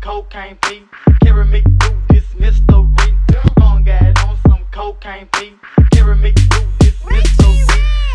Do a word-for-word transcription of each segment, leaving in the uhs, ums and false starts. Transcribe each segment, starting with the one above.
cocaine P. Carry me through this mystery. Gone got on some cocaine P. Carry me through this mystery.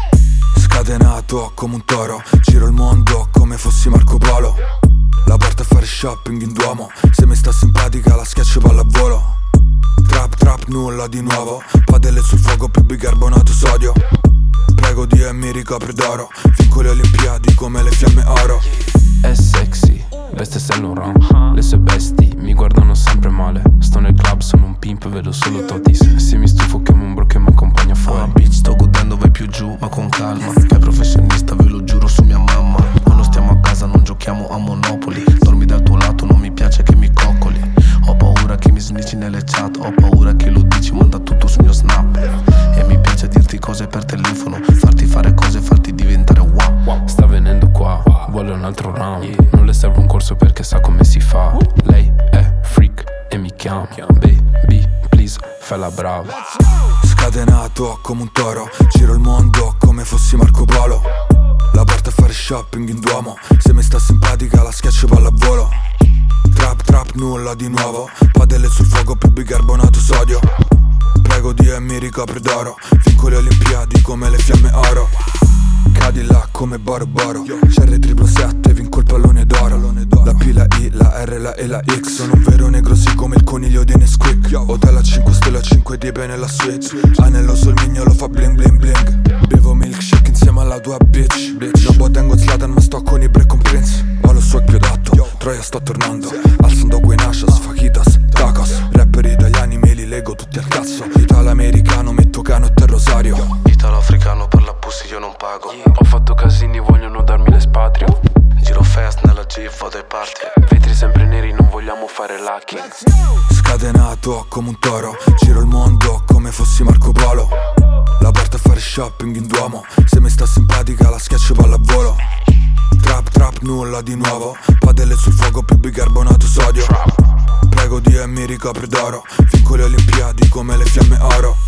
Scatenato come un toro, giro il mondo come fossi Marco Polo. La porta a fare shopping in Duomo, se mi sta simpatica la schiaccio pallavolo. Trap trap nulla di nuovo, padelle sul fuoco più bicarbonato sodio. Prego Dio e mi ricopre d'oro, vinco le Olimpiadi come le fiamme oro. È sexy, veste Saint Laurent, le sue bestie mi guardano sempre male. Sto nel club, sono un pimp, vedo solo totis. Se mi stufo chiamo un bro che mi accompagna fuori. Ah, bitch, sto godendo, vai più giù, ma con calma. Che è professionista, ve lo giuro su mia mamma. Quando stiamo a casa non giochiamo a Monopoli. Dormi dal tuo lato, non mi piace che mi coccoli. Ho paura che mi snitchi nelle chat, ho paura che lo dici, manda tutto sul mio snap. E mi piace dirti cose per telefono, farti fare cose, farti diventare wow. Sta venendo qua, vuole un altro round. Non le serve un corso perché sa come si fa. Lei è freak e mi chiama baby, please, fai la brava. Scatenato come un toro, giro il mondo come fossi Marco Polo. La porta a fare shopping in Duomo, se mi sta simpatica la schiaccio pallavolo. Trap trap nulla di nuovo, padelle sul fuoco più bicarbonato sodio. Prego Dio e mi ricopre d'oro, vinco le Olimpiadi come le fiamme oro. Cadillac come Boro Boro, C R triple sette, vinco il pallone d'oro. La P, la I, la R, la E, la X. Sono un vero negro sì come il coniglio di Nesquik. Hotel a cinque stelle, a cinque tipe nella suite. Anello sul mignolo fa bling bling bling. Bevo milkshake insieme alla tua bitch. Non tengo Zlatan ma sto con i break con Prince. Ho lo swag più adatto, Troia sto tornando. Alzando quei nashas, fajitas, tacos. Rapper italiani me li lego tutti al cazzo. Italo americano, metto cano e te rosario. Italo africano per la pussy io non pago. Ho fatto casini, vogliono darmi l'espatrio. Giro fast nella Jeep, vado ai party. Vetri sempre neri, non vogliamo fare lacking. Scatenato come un toro, giro il mondo come fossi Marco Polo. La porta a fare shopping in Duomo, se mi sta simpatica la schiaccio pallavolo. Trap trap nulla di nuovo, padelle sul fuoco più bicarbonato sodio. Prego Dio e mi ricopre d'oro, vinco le Olimpiadi come le fiamme oro.